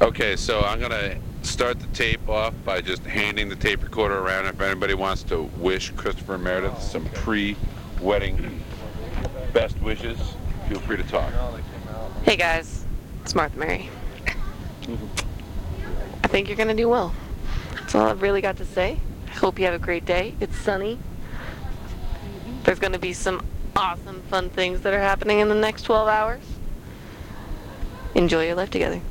Okay, so I'm going to start the tape off by just handing the tape recorder around. If anybody wants to wish Christopher and Meredith some pre-wedding best wishes, feel free to talk. Hey guys, it's Martha Mary. I think you're going to do well. That's all I've really got to say. I hope you have a great day. It's sunny. There's going to be some awesome, fun things that are happening in the next 12 hours. Enjoy your life together.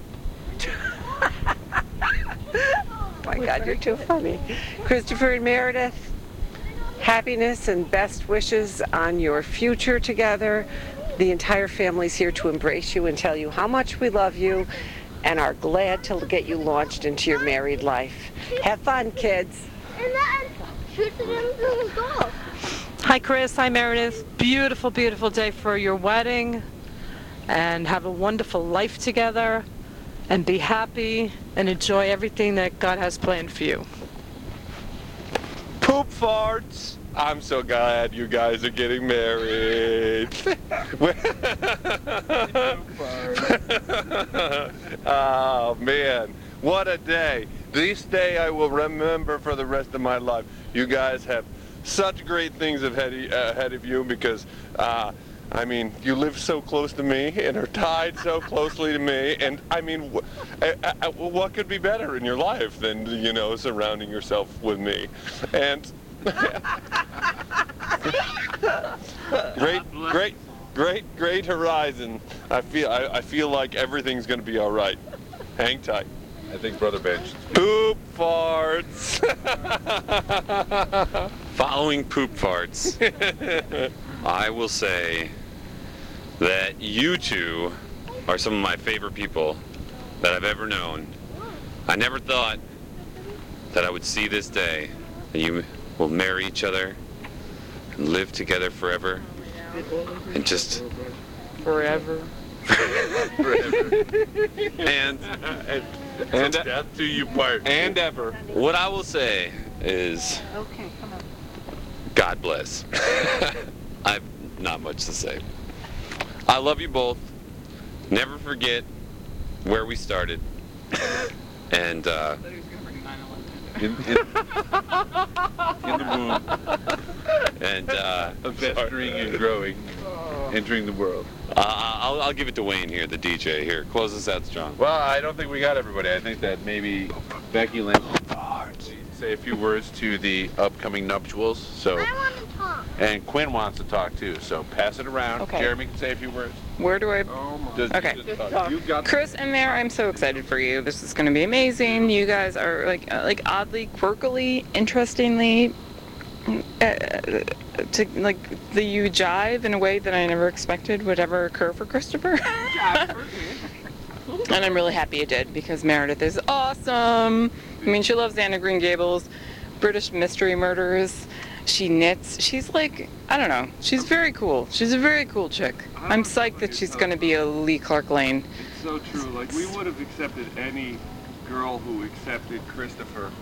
Oh my God, you're too funny. Christopher and Meredith, happiness and best wishes on your future together. The entire family's here to embrace you and tell you how much we love you and are glad to get you launched into your married life. Have fun, kids. And then shoot them in the golf. Hi Chris, hi Meredith. Beautiful, beautiful day for your wedding. And have a wonderful life together. And be happy and enjoy everything that God has planned for you. Poop farts. I'm so glad you guys are getting married. Oh man, what a day. This day I will remember for the rest of my life. You guys have such great things ahead of you because I mean, you live so close to me and are tied so closely to me, and I mean, what could be better in your life than, you know, surrounding yourself with me? And great horizon. I feel like everything's gonna be all right. Hang tight. I think Brother Bench. Poop farts. Following poop farts, I will say that you two are some of my favorite people that I've ever known. I never thought that I would see this day, that you will marry each other and live together forever and just Forever. and death do you part. And ever. what I will say is God bless. I've not much to say. I love you both. Never forget where we started. And In the womb, and festering and growing, entering the world. I'll give it to Wayne here, the DJ here. Close us out strong. Well, I don't think we got everybody. I think that maybe Becky Lynn say a few words to the upcoming nuptials. So, I want to talk. and Quinn wants to talk too. So pass it around. Okay. Jeremy can say a few words. Where do I... Okay. You got Chris and Mare, I'm so excited for you. This is going to be amazing. You guys are like oddly, quirkily, interestingly, you jive in a way that I never expected would ever occur for Christopher. And I'm really happy it did because Meredith is awesome. I mean, she loves Anne of Green Gables, British mystery murders. She knits. She's like, I don't know. She's very cool. She's a very cool chick. I'm psyched that she's going to be a Lee Clark Lane. It's so true. Like, we would have accepted any girl who accepted Christopher.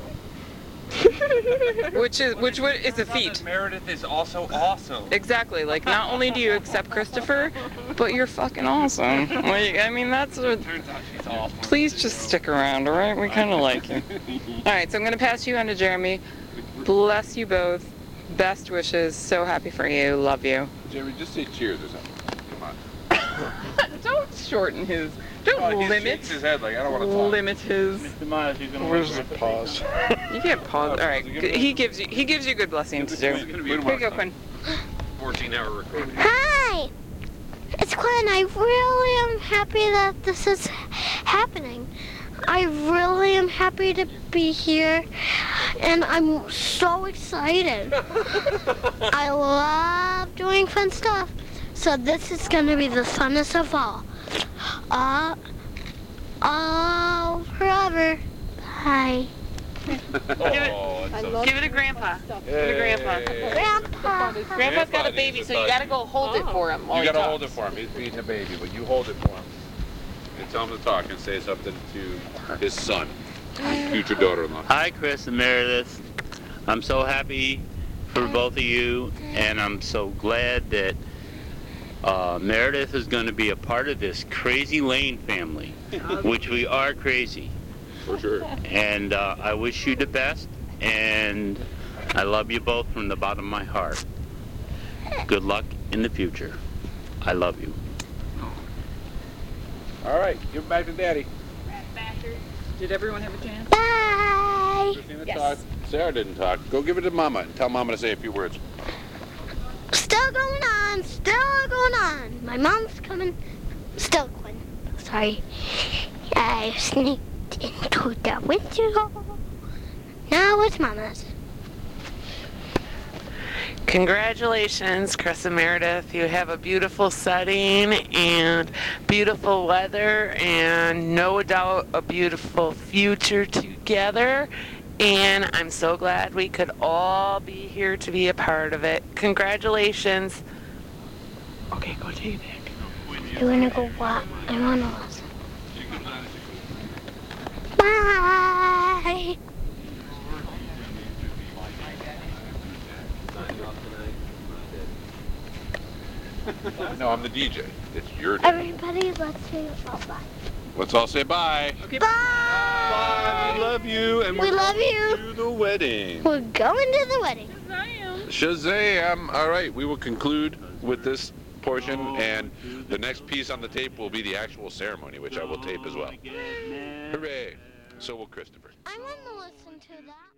It's a feat. Meredith is also awesome. Exactly. Like, not only do you accept Christopher, but you're fucking awesome. Like, I mean, that's what... Turns out she's awesome. Please just stick around, all right? We kind of like you. All right, so I'm going to pass you on to Jeremy. Bless you both. Best wishes. So happy for you. Love you. Jeremy, just say cheers or something. Come on. Don't shorten his... Don't He limit. shakes his head like I don't want to talk. Limit his... Where's the pause? You can't pause. All right. He gives you good blessings to do. Here you go, Quinn. 14-hour recording. Hi! It's Quinn. I really am happy that this is happening. I really am happy to be here, and I'm so excited. I love doing fun stuff, so this is going to be the funnest of all. All forever. Bye. Give it to Grandpa. Give it to Grandpa. Grandpa. Grandpa's got a baby, so you gotta go hold it for him while You he gotta talks. hold it for him. He's being a baby, but you hold it for him. And tell him to talk and say something to his son, future daughter-in-law. Hi, Chris and Meredith. I'm so happy for both of you, and I'm so glad that Meredith is going to be a part of this Crazy Lane family, which we are crazy. For sure. And I wish you the best, and I love you both from the bottom of my heart. Good luck in the future. I love you. All right, give it back to Daddy. Did everyone have a chance? Bye. Christina talked. Sarah didn't talk. Go give it to Mama and tell Mama to say a few words. Still going on. Still going on. My mom's coming. Still going. Sorry. I sneaked into the window. Now it's Mama's. Congratulations, Chris and Meredith. You have a beautiful setting and beautiful weather and no doubt a beautiful future together. And I'm so glad we could all be here to be a part of it. Congratulations. Okay, go take it back. You wanna go what? I wanna listen. Bye. No, I'm the DJ. It's your day. Everybody, let's say bye. Let's all say bye. Bye. Bye. We love you, and We we're love going you. to the wedding. We're going to the wedding. Shazam! All right, we will conclude with this portion, and the next piece on the tape will be the actual ceremony, which I will tape as well. Hooray! So will Christopher. I want to listen to that.